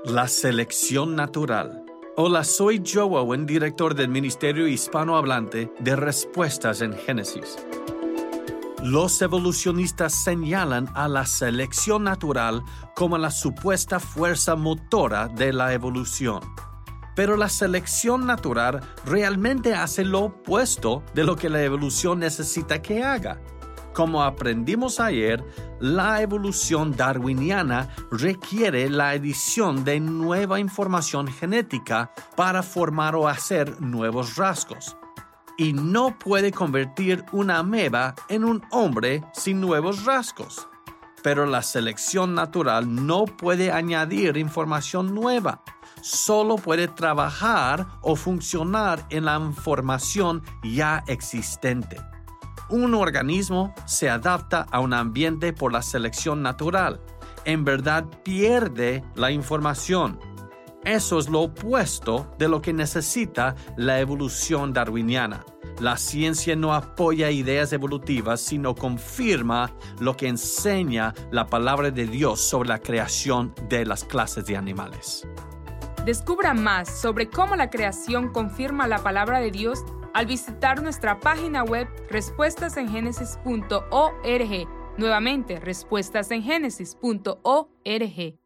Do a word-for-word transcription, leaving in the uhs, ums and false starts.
La selección natural. Hola, soy Joe Owen, director del Ministerio Hispanohablante de Respuestas en Génesis. Los evolucionistas señalan a la selección natural como la supuesta fuerza motora de la evolución. Pero la selección natural realmente hace lo opuesto de lo que la evolución necesita que haga. Como aprendimos ayer, la evolución darwiniana requiere la adición de nueva información genética para formar o hacer nuevos rasgos. Y no puede convertir una ameba en un hombre sin nuevos rasgos. Pero la selección natural no puede añadir información nueva. Solo puede trabajar o funcionar en la información ya existente. Un organismo se adapta a un ambiente por la selección natural. En verdad pierde la información. Eso es lo opuesto de lo que necesita la evolución darwiniana. La ciencia no apoya ideas evolutivas, sino confirma lo que enseña la palabra de Dios sobre la creación de las clases de animales. Descubra más sobre cómo la creación confirma la palabra de Dios al visitar nuestra página web respuestas en génesis punto org. Nuevamente, respuestas en génesis punto org.